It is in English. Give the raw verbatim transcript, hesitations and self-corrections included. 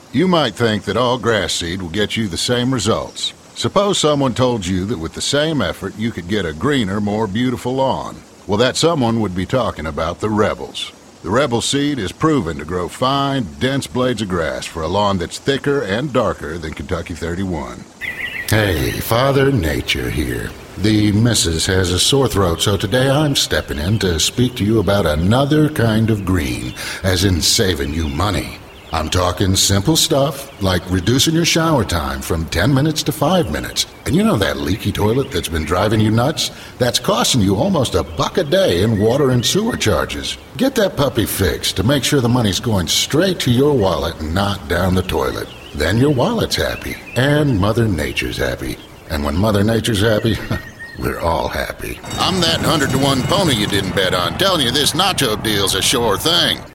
You might think that all grass seed will get you the same results. Suppose someone told you that with the same effort you could get a greener, more beautiful lawn. Well, that someone would be talking about the Rebels. The Rebel seed is proven to grow fine, dense blades of grass for a lawn that's thicker and darker than Kentucky thirty-one. Hey, Father Nature here. The missus has a sore throat, so today I'm stepping in to speak to you about another kind of green, as in saving you money. I'm talking simple stuff, like reducing your shower time from ten minutes to five minutes. And you know that leaky toilet that's been driving you nuts? That's costing you almost a buck a day in water and sewer charges. Get that puppy fixed to make sure the money's going straight to your wallet and not down the toilet. Then your wallet's happy, and Mother Nature's happy. And when Mother Nature's happy, we're all happy. I'm that hundred to one pony you didn't bet on, telling you this nacho deal's a sure thing.